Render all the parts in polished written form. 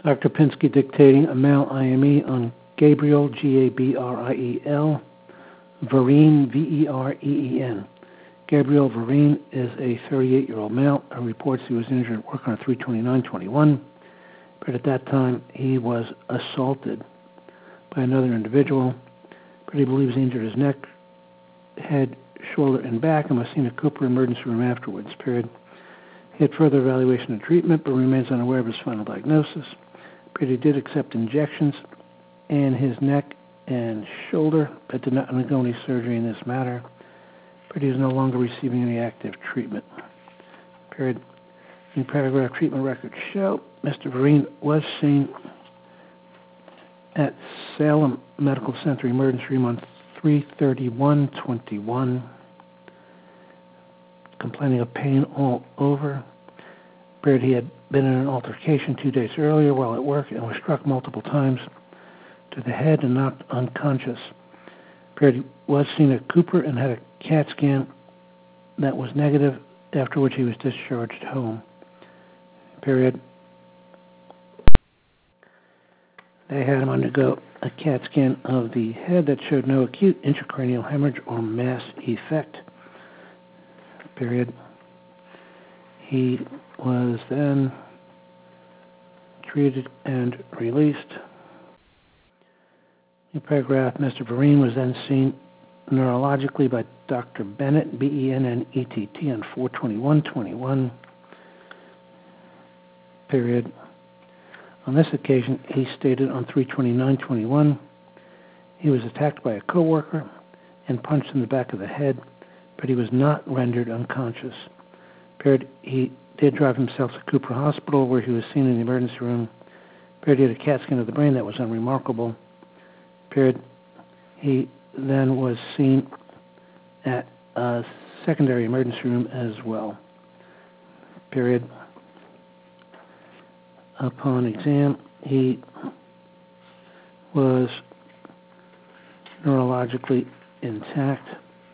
Dr. Pinsky dictating a male IME on Gabriel, Gabriel, Vereen, Vereen. Gabriel Vereen is a 38-year-old male who reports he was injured at work on 3/29/21, but at that time he was assaulted by another individual, but he believes he injured his neck, head, shoulder, and back and was seen at Cooper Emergency Room afterwards. He had further evaluation and treatment, but remains unaware of his final diagnosis. He did accept injections in his neck and shoulder, but did not undergo any surgery in this matter. He is no longer receiving any active treatment. In paragraph, treatment records show Mr. Vereen was seen at Salem Medical Center Emergency Room on 3/31/21, complaining of pain all over. He had been in an altercation 2 days earlier while at work and was struck multiple times to the head and knocked unconscious. He was seen at Cooper and had a CAT scan that was negative, after which he was discharged home. They had him undergo a CAT scan of the head that showed no acute intracranial hemorrhage or mass effect. He was then treated and released. In paragraph, Mr. Vereen was then seen neurologically by Dr. Bennett, Bennett, on 4/21/21. On this occasion, he stated on 3/29/21, he was attacked by a coworker and punched in the back of the head, but he was not rendered unconscious. He did drive himself to Cooper Hospital, where he was seen in the emergency room. He had a CAT scan of the brain that was unremarkable. He then was seen at a secondary emergency room as well. Upon exam, he was neurologically intact.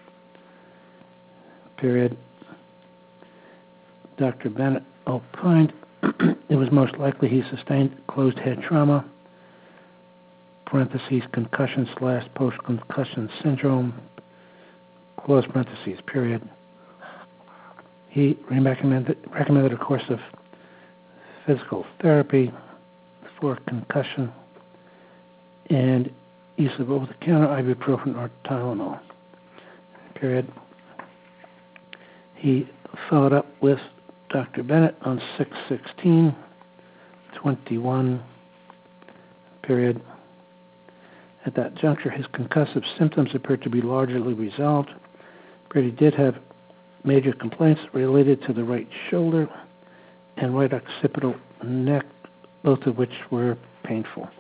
Dr. Bennett opined it was most likely he sustained closed head trauma, concussion/post-concussion syndrome, close parentheses, period. He recommended a course of physical therapy for concussion and use of over-the-counter ibuprofen or Tylenol. He followed up with Dr. Bennett on 6/16/21. At that juncture, his concussive symptoms appeared to be largely resolved, but he did have major complaints related to the right shoulder and right occipital neck, both of which were painful.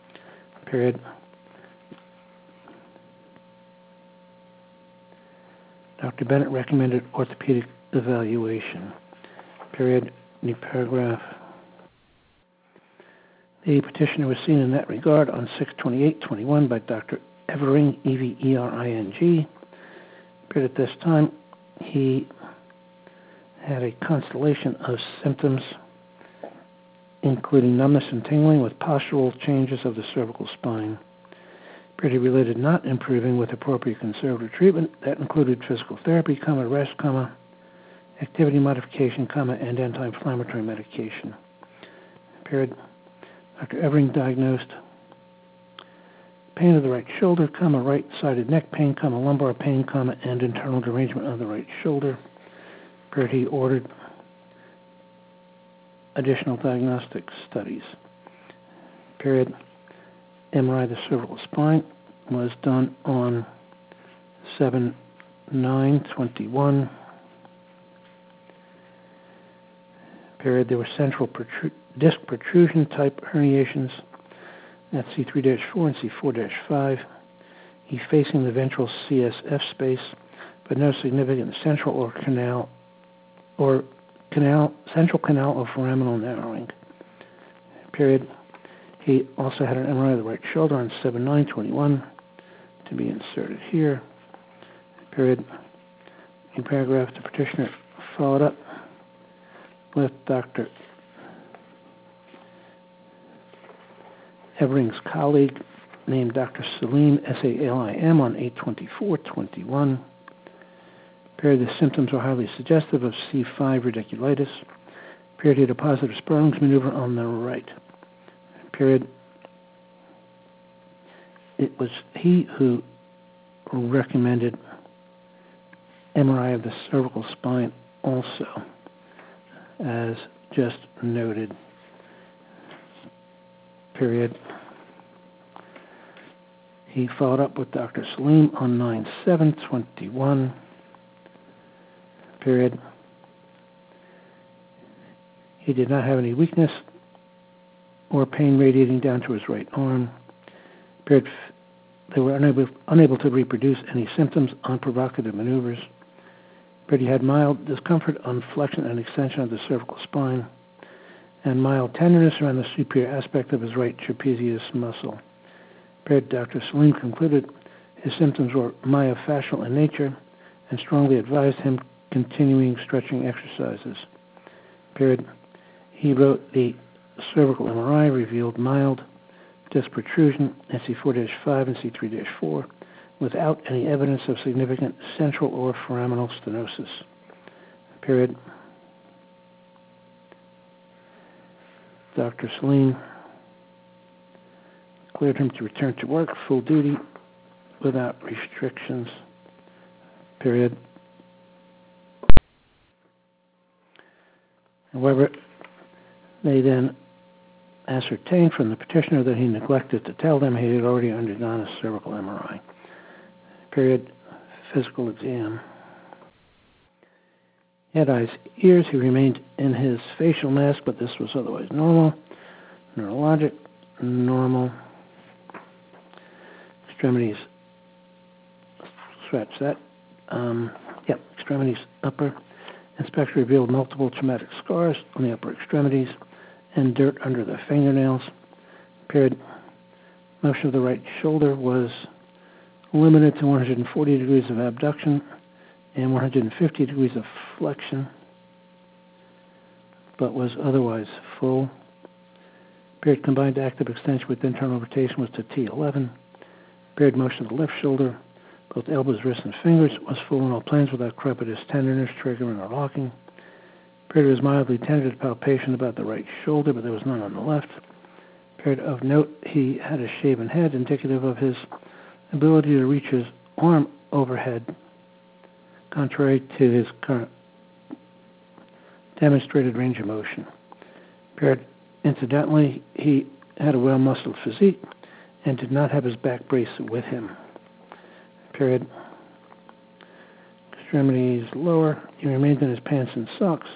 Dr. Bennett recommended orthopedic evaluation. New paragraph. The petitioner was seen in that regard on 6/28/21 by Dr. Evering, Evering. At this time, he had a constellation of symptoms, including numbness and tingling with postural changes of the cervical spine. He related not improving with appropriate conservative treatment that included physical therapy, rest, activity modification, and anti-inflammatory medication. Dr. Evering diagnosed pain of the right shoulder, right-sided neck pain, lumbar pain, and internal derangement of the right shoulder. He ordered additional diagnostic studies. MRI of the cervical spine was done on 7/9/21. There were central disc protrusion type herniations at C3-4 and C4-5, effacing the ventral CSF space, but no significant central canal or foraminal narrowing. He also had an MRI of the right shoulder on 7/9/21 to be inserted here. In paragraph, the petitioner followed up with Dr. Evering's colleague named Dr. Salim, S-A-L-I-M, on 8/24/21. Period, the symptoms were highly suggestive of C5 radiculitis. Period, he had a positive Sperling's maneuver on the right. Period, it was he who recommended MRI of the cervical spine also, as just noted. Period. He followed up with Dr. Salim on 9/7/21. Period. He did not have any weakness or pain radiating down to his right arm. Period. They were unable to reproduce any symptoms on provocative maneuvers. Period. He had mild discomfort on flexion and extension of the cervical spine, and mild tenderness around the superior aspect of his right trapezius muscle. Period. Dr. Salim concluded his symptoms were myofascial in nature and strongly advised him continuing stretching exercises. Period. He wrote the cervical MRI revealed mild disc protrusion in C4-5 and C3-4 without any evidence of significant central or foraminal stenosis. Period. Dr. Salim cleared him to return to work, full duty, without restrictions. Period. However, they then ascertained from the petitioner that he neglected to tell them he had already undergone a cervical MRI. Period. Physical exam. He had eyes, ears. He remained in his facial mask, but this was otherwise normal. Neurologic, normal. Extremities, scratch that. Extremities, upper. Inspection revealed multiple traumatic scars on the upper extremities and dirt under the fingernails. Period. Motion of the right shoulder was limited to 140 degrees of abduction and 150 degrees of flexion, but was otherwise full. Period. Combined active extension with internal rotation was to T11. Period. Motion of the left shoulder, both elbows, wrists, and fingers, was full on all planes without crepitus, tenderness, triggering, or locking. Period. Was mildly tentative palpation about the right shoulder, but there was none on the left. Period. Of note, he had a shaven head, indicative of his ability to reach his arm overhead, contrary to his current demonstrated range of motion. Period. Incidentally, he had a well-muscled physique and did not have his back brace with him. Period. Extremities lower. He remained in his pants and socks,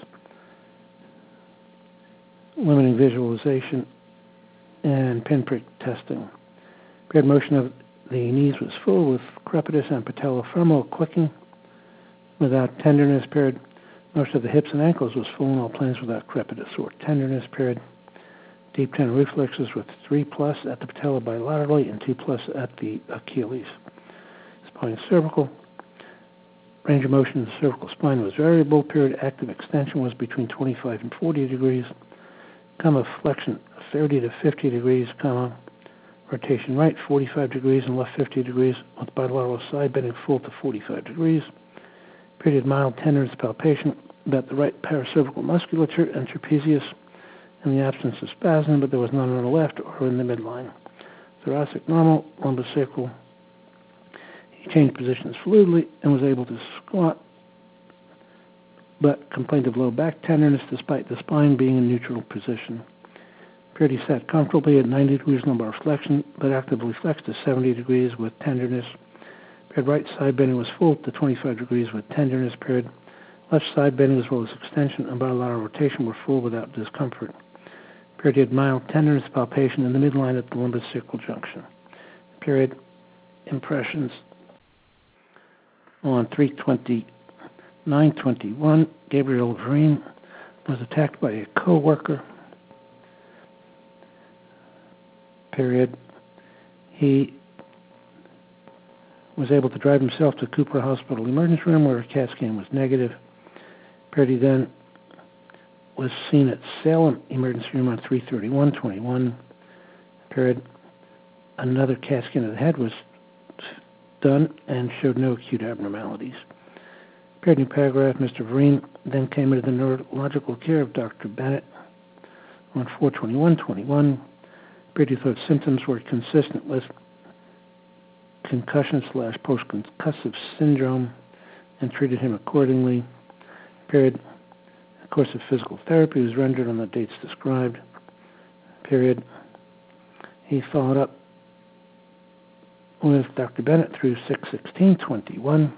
limiting visualization and pinprick testing. Period. Motion of the knees was full with crepitus and patellofemoral clicking without tenderness. Period. Motion of the hips and ankles was full in all planes without crepitus or tenderness. Period. Deep tendon reflexes with 3+ at the patella bilaterally and 2+ at the Achilles. Spine cervical. Range of motion in the cervical spine was variable. Period. Active extension was between 25 and 40 degrees. Comma flexion 30 to 50 degrees. Comma rotation right 45 degrees and left 50 degrees with bilateral side bending full to 45 degrees. Period. Mild tenderness palpation about the right paracervical musculature and trapezius in the absence of spasm, but there was none on the left or in the midline. Thoracic normal, lumbosacral. He changed positions fluidly and was able to squat, but complained of low back tenderness despite the spine being in neutral position. Period. He sat comfortably at 90 degrees lumbar flexion, but actively flexed to 70 degrees with tenderness. Period. Right side bending was full to 25 degrees with tenderness. Period. Left side bending as well as extension and bilateral rotation were full without discomfort. Period. He had mild tenderness palpation in the midline at the lumbosacral junction. Period. Impressions. On 3/29/21, Gabriel Vereen was attacked by a co-worker. Period. He was able to drive himself to Cooper Hospital emergency room where a CAT scan was negative. Period. He then was seen at Salem emergency room on 3/31/21. period. Another CAT scan of the head was done and showed no acute abnormalities. Period. New paragraph. Mr. Vereen then came into the neurological care of Dr. Bennett on 4/21/21. Period. He thought symptoms were consistent with concussion/post-concussive syndrome and treated him accordingly. Period. A course of physical therapy was rendered on the dates described. Period. He followed up with Dr. Bennett through 6/16/21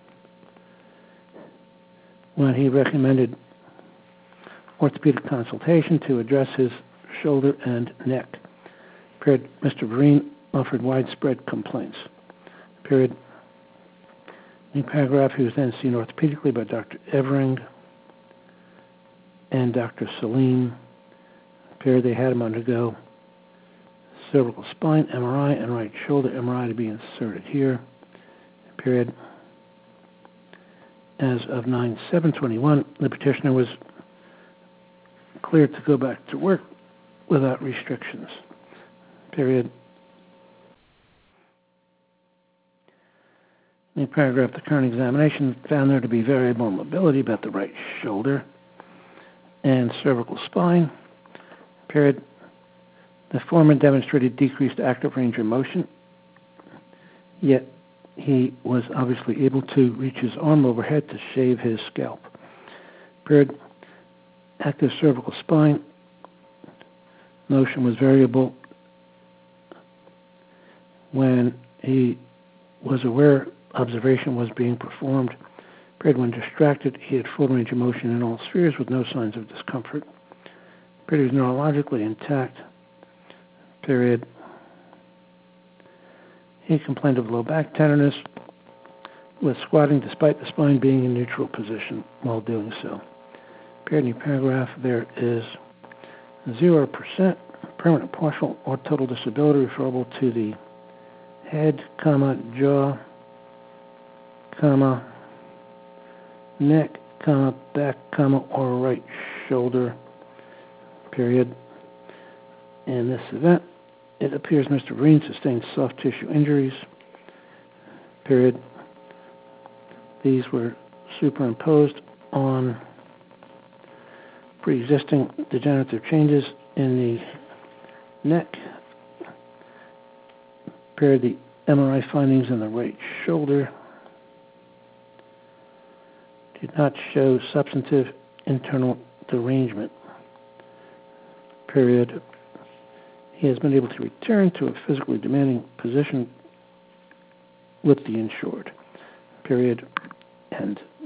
when he recommended orthopedic consultation to address his shoulder and neck. Period. Mr. Vereen offered widespread complaints. Period. New paragraph. He was then seen orthopedically by Dr. Evering and Dr. Salim. Period. They had him undergo cervical spine MRI and right shoulder MRI to be inserted here. Period. As of 9/7/21, the petitioner was cleared to go back to work without restrictions. Period. New paragraph. The current examination found there to be variable mobility about the right shoulder and cervical spine. Period. The foreman demonstrated decreased active range of motion, yet he was obviously able to reach his arm overhead to shave his scalp. Period. Active cervical spine motion was variable when he was aware observation was being performed. Period. When distracted, he had full range of motion in all spheres with no signs of discomfort. Period. He was neurologically intact. Period. He complained of low back tenderness with squatting despite the spine being in neutral position while doing so. Period. New paragraph. There is 0% permanent, partial, or total disability referable to the head, jaw, neck, back, or right shoulder. Period. In this event, it appears Mr. Vereen sustained soft tissue injuries. Period. These were superimposed on pre-existing degenerative changes in the neck. Period. The MRI findings in the right shoulder did not show substantive internal derangement. Period. He has been able to return to a physically demanding position with the insured. Period. End.